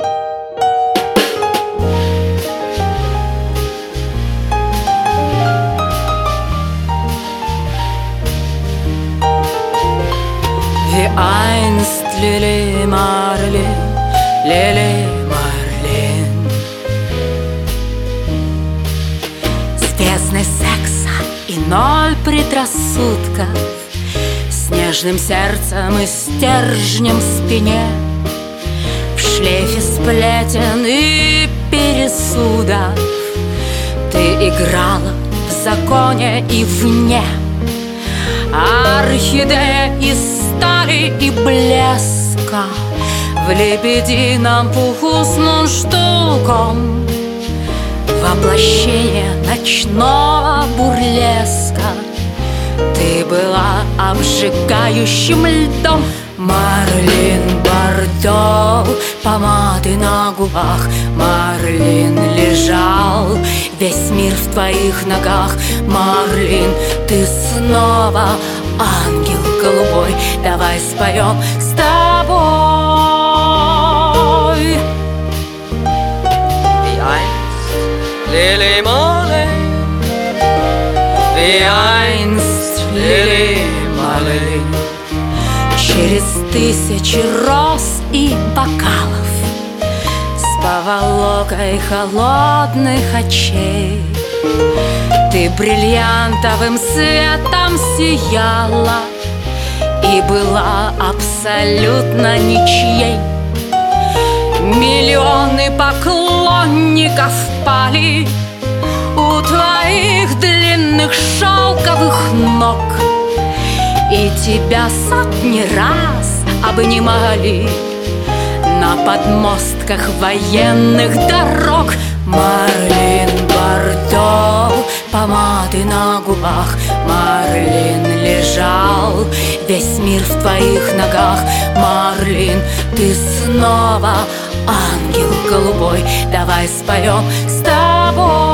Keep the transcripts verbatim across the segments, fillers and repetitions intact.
Wie einst Lili Marleen, Lili Marleen. С бездной секса и ноль предрассудков, с нежным сердцем и стержнем в спине, в шлейфе сплетен и пересудов ты играла в законе и вне. Орхидея из стали и блеска, в лебедином пуху с мундштуком, воплощение ночного бурлеска. Ты была обжигающим льдом. Марлин Бордо, помады на губах. Марлин лежал, весь мир в твоих ногах. Марлин, ты снова ангел голубой. Давай споем с тобой. Wie einst Lili Marleen, wie einst Lili Marleen. Через тысячи роз и бокалов, с поволокой холодных очей, ты бриллиантовым светом сияла и была абсолютно ничьей. Миллионы поклонников пали у твоих длинных шелковых ног, и тебя сотни раз обнимали на подмостках военных дорог. Марлин Бордо, помады на губах. Марлин лежал, весь мир в твоих ногах. Марлин, ты снова ангел голубой. Давай споем с тобой.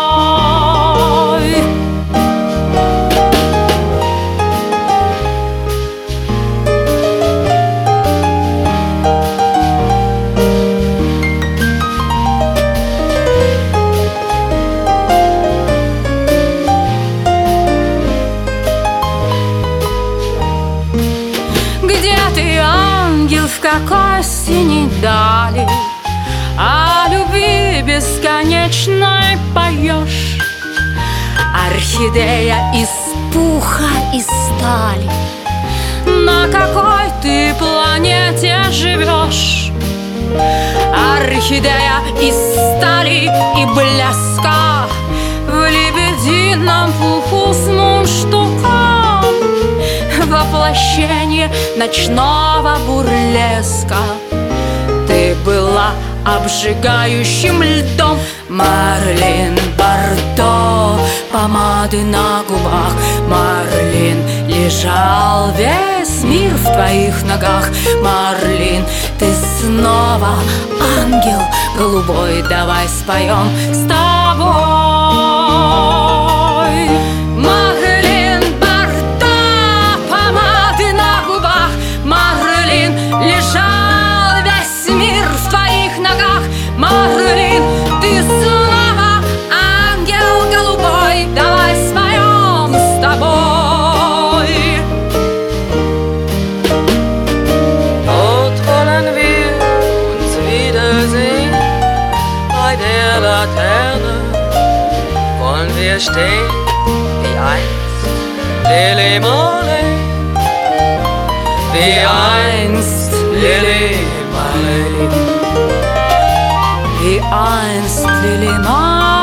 В какой синей дали о любви бесконечной поешь? Орхидея из пуха и стали, на какой ты планете живешь? Орхидея из стали и блеска, в лебедином пуху с мундштуком, воплощение ночного бурлеска. Ты была обжигающим льдом. Марлин Бордо, помады на губах. Марлин лежал, весь мир в твоих ногах. Марлин, ты снова ангел голубой. Давай споем с тобой. Лежал весь мир в твоих ногах. Марлин, ты снова ангел голубой. Давай споем с тобой. Dort wollen wir uns wiedersehen, bei der Laterne wollen wir stehen, wie einst Lili Marleen, wie einst Lili Marleen, wie einst Lili Marleen.